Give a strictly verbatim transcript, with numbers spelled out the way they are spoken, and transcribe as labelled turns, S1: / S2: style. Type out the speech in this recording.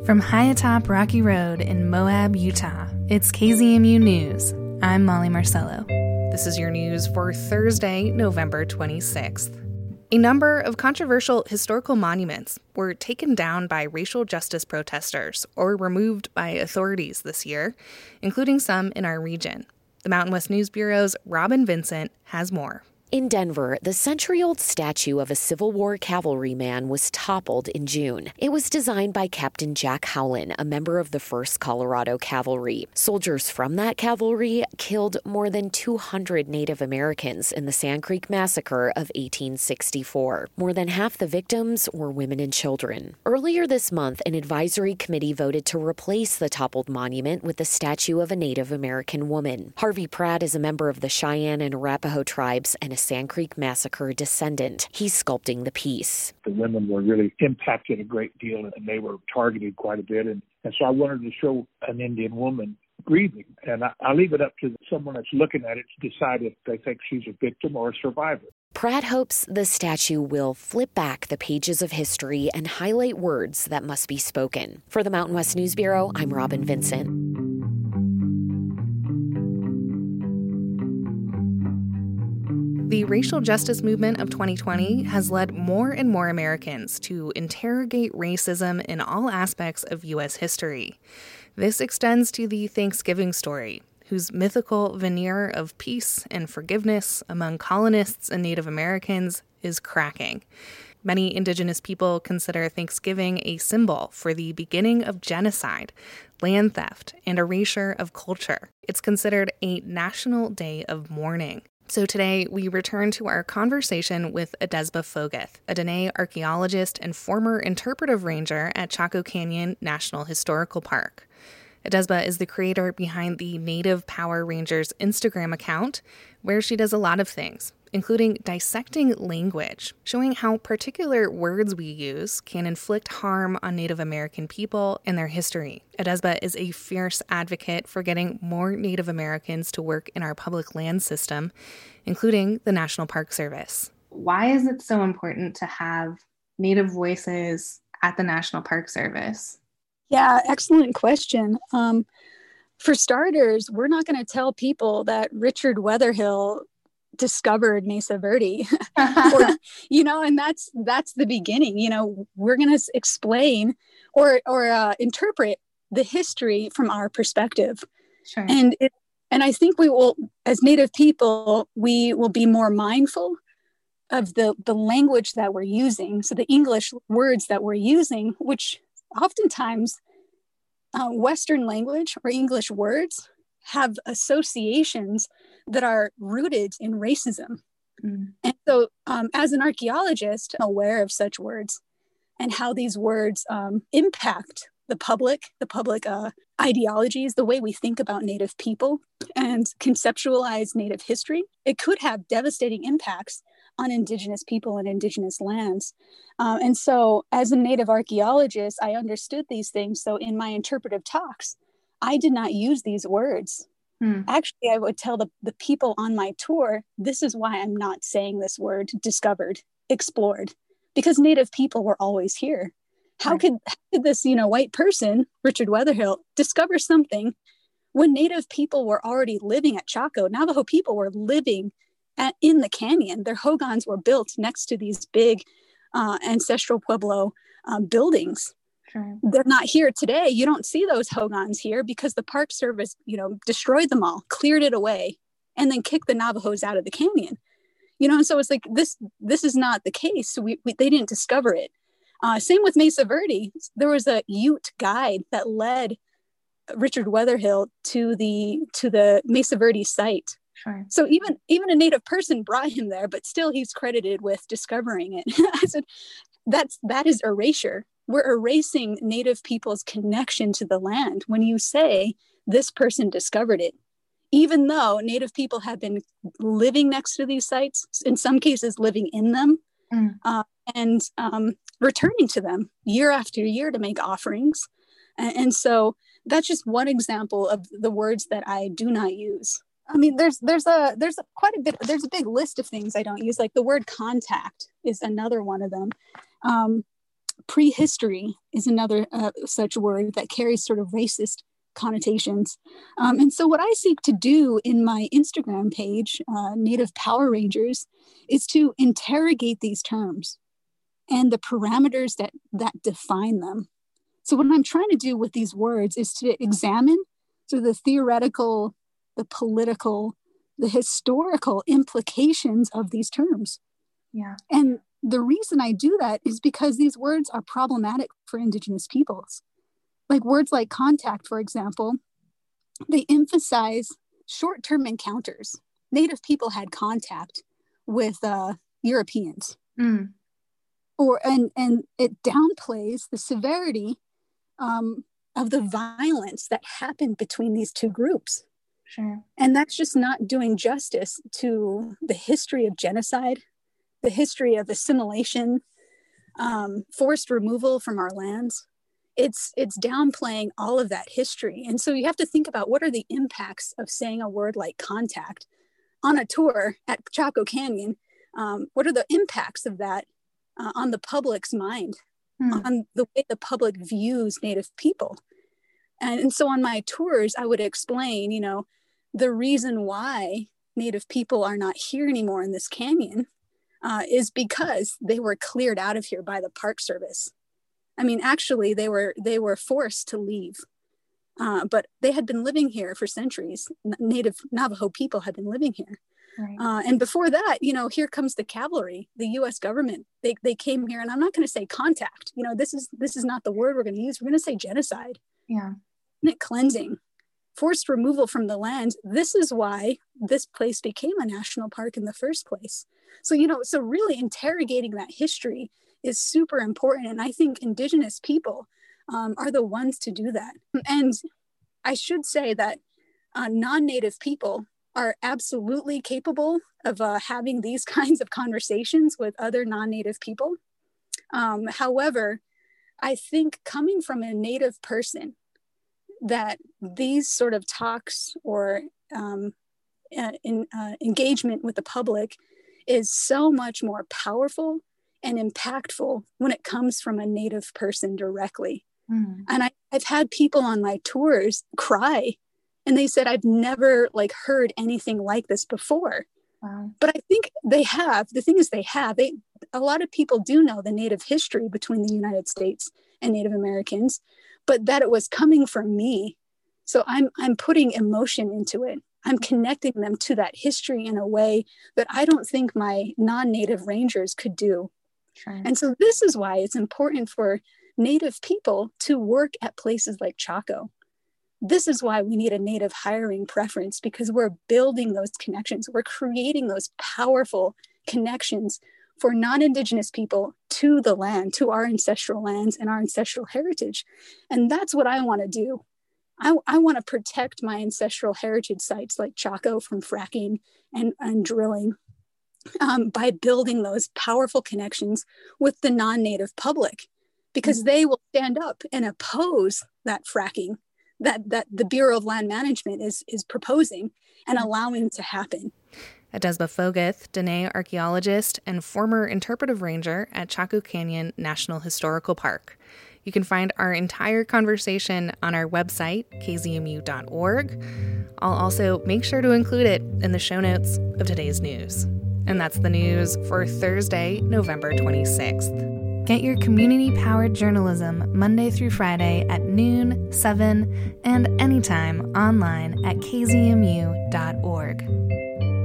S1: From high atop Rocky Road in Moab, Utah, it's K Z M U News. I'm Molly Marcello. This is your news for Thursday, November twenty-sixth. A number of controversial historical monuments were taken down by racial justice protesters or removed by authorities this year, including some in our region. The Mountain West News Bureau's Robin Vincent has more.
S2: In Denver, the century-old statue of a Civil War cavalryman was toppled in June. It was designed by Captain Jack Howland, a member of the first Colorado Cavalry. Soldiers from that cavalry killed more than two hundred Native Americans in the Sand Creek Massacre of eighteen sixty-four. More than half the victims were women and children. Earlier this month, an advisory committee voted to replace the toppled monument with the statue of a Native American woman. Harvey Pratt is a member of the Cheyenne and Arapaho tribes and a Sand Creek Massacre descendant. He's sculpting the piece.
S3: The women were really impacted a great deal, and they were targeted quite a bit. And, and so I wanted to show an Indian woman grieving. And I, I leave it up to someone that's looking at it to decide if they think she's a victim or a survivor.
S2: Pratt hopes the statue will flip back the pages of history and highlight words that must be spoken. For the Mountain West News Bureau, I'm Robin Vincent.
S1: The racial justice movement of twenty twenty has led more and more Americans to interrogate racism in all aspects of U S history. This extends to the Thanksgiving story, whose mythical veneer of peace and forgiveness among colonists and Native Americans is cracking. Many Indigenous people consider Thanksgiving a symbol for the beginning of genocide, land theft, and erasure of culture. It's considered a national day of mourning. So today, we return to our conversation with Edesba Fogeth, a Dene archaeologist and former interpretive ranger at Chaco Canyon National Historical Park. Edesba is the creator behind the Native Power Rangers Instagram account, where she does a lot of things, including dissecting language, showing how particular words we use can inflict harm on Native American people and their history. Edesba is a fierce advocate for getting more Native Americans to work in our public land system, including the National Park Service. Why is it so important to have Native voices at the National Park Service?
S4: Yeah, excellent question. Um, for starters, we're not going to tell people that Richard Weatherhill discovered Mesa Verde, or, you know, and that's that's the beginning. You know, we're going to explain or or uh, interpret the history from our perspective.
S1: Sure.
S4: And it, and I think we will, as Native people, we will be more mindful of the the language that we're using. So the English words that we're using, which oftentimes uh, Western language or English words have associations that are rooted in racism. Mm. And so um, as an archaeologist, I'm aware of such words and how these words um, impact the public, the public uh, ideologies, the way we think about Native people and conceptualize Native history. It could have devastating impacts on Indigenous people and Indigenous lands. Um, and so as a Native archaeologist, I understood these things. So in my interpretive talks, I did not use these words. Hmm. Actually, I would tell the, the people on my tour, this is why I'm not saying this word, discovered, explored, because Native people were always here. How, right. could, how could this, you know, white person, Richard Weatherhill, discover something when Native people were already living at Chaco? Navajo people were living at, in the canyon. Their hogans were built next to these big uh, ancestral Pueblo uh, buildings.
S1: Sure.
S4: They're not here today. You don't see those hogans here because the Park Service, you know, destroyed them all, cleared it away, and then kicked the Navajos out of the canyon. You know, and so it's like this. This is not the case. We, we they didn't discover it. Uh, same with Mesa Verde. There was a Ute guide that led Richard Weatherhill to the to the Mesa Verde site.
S1: Sure.
S4: So even even a Native person brought him there, but still he's credited with discovering it. I said, that's that is erasure. We're erasing Native people's connection to the land when you say this person discovered it, even though Native people have been living next to these sites, in some cases living in them, mm. uh, and um, returning to them year after year to make offerings. And, and so that's just one example of the words that I do not use. I mean, there's there's a there's a, quite a bit. There's a big list of things I don't use. Like the word contact is another one of them. Um, prehistory is another uh, such word that carries sort of racist connotations. Um, and so what I seek to do in my Instagram page, uh, Native Power Rangers, is to interrogate these terms and the parameters that, that define them. So what I'm trying to do with these words is to examine sort of the theoretical, the political, the historical implications of these terms.
S1: Yeah.
S4: And the reason I do that is because these words are problematic for Indigenous peoples. Like words like contact, for example, they emphasize short-term encounters. Native people had contact with uh, Europeans.
S1: Mm.
S4: Or and and it downplays the severity um, of the violence that happened between these two groups.
S1: Sure.
S4: And that's just not doing justice to the history of genocide, the history of assimilation, um, forced removal from our lands. It's it's downplaying all of that history. And so you have to think about what are the impacts of saying a word like contact on a tour at Chaco Canyon. Um, what are the impacts of that uh, on the public's mind, hmm. on the way the public views Native people? And, and so on my tours, I would explain, you know, the reason why Native people are not here anymore in this canyon uh, is because they were cleared out of here by the Park Service. I mean, actually, they were they were forced to leave, uh, but they had been living here for centuries. Native Navajo people had been living here.
S1: Right.
S4: Uh, and before that, you know, here comes the cavalry, the U S government. They they came here, and I'm not going to say contact. You know, this is this is not the word we're going to use. We're going to say genocide.
S1: Yeah.
S4: Cleansing, forced removal from the land. This is why this place became a national park in the first place. So, you know, so really interrogating that history is super important. And I think Indigenous people um, are the ones to do that. And I should say that uh, non-Native people are absolutely capable of uh, having these kinds of conversations with other non-Native people. Um, however, I think coming from a Native person, that these sort of talks or um, uh, in, uh, engagement with the public is so much more powerful and impactful when it comes from a Native person directly. Mm. And I, I've had people on my tours cry, and they said, I've never like heard anything like this before.
S1: Wow.
S4: But I think they have. The thing is they have. They, a lot of people do know the Native history between the United States and Native Americans, but that it was coming from me. So I'm I'm putting emotion into it. I'm connecting them to that history in a way that I don't think my non-Native rangers could do.
S1: Sure.
S4: And so this is why it's important for Native people to work at places like Chaco. This is why we need a Native hiring preference, because we're building those connections. We're creating those powerful connections for non-Indigenous people to the land, to our ancestral lands and our ancestral heritage. And that's what I want to do. I, I want to protect my ancestral heritage sites like Chaco from fracking and, and drilling um, by building those powerful connections with the non-Native public, because mm-hmm. they will stand up and oppose that fracking that, that the Bureau of Land Management is, is proposing and allowing to happen.
S1: Adesba Foguth, Dene archaeologist and former interpretive ranger at Chaco Canyon National Historical Park. You can find our entire conversation on our website, k z m u dot org. I'll also make sure to include it in the show notes of today's news. And that's the news for Thursday, November twenty-sixth. Get your community-powered journalism Monday through Friday at noon, seven, and anytime online at k z m u dot org.